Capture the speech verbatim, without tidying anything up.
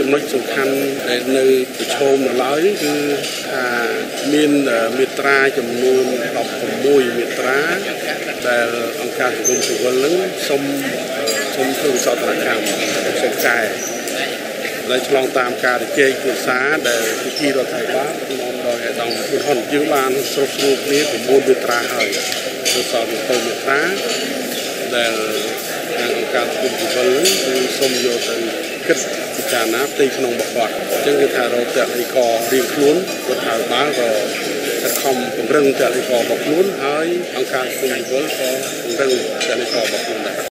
ចំណុចសំខាន់ដែលនៅប្រឈមនៅឡើយគឺថាមានមាត្រាចំនួនដប់ប្រាំមួយមាត្រាដែលអង្គការសង្គមស៊ីវិលនឹងសូមសូមធ្វើវិសោធនកម្មសូមកែដែលឆ្លងតាមការជជែកពិសាដែលពិធីរដ្ឋាភិបាលនាំដោយអាដាមហ៊ុនហ៊ុនយើងបានស្រុបស្រួលគ្នាប្រមូលមាត្រាហើយវិសោធនកម្មមាត្រាដែលអង្គការសង្គមស៊ីវិលគឺសូមយកទៅគិតពិចារណាផ្ទៃក្នុងរបស់គាត់អញ្ចឹងគឺថារកតលីករៀងខ្លួនរដ្ឋាភិបាលក៏ខំពង្រឹងតលីករបស់ខ្លួនហើយអង្គការសង្គមស៊ីវិលក៏ពង្រឹងតលីករបស់ខ្លួនដែរ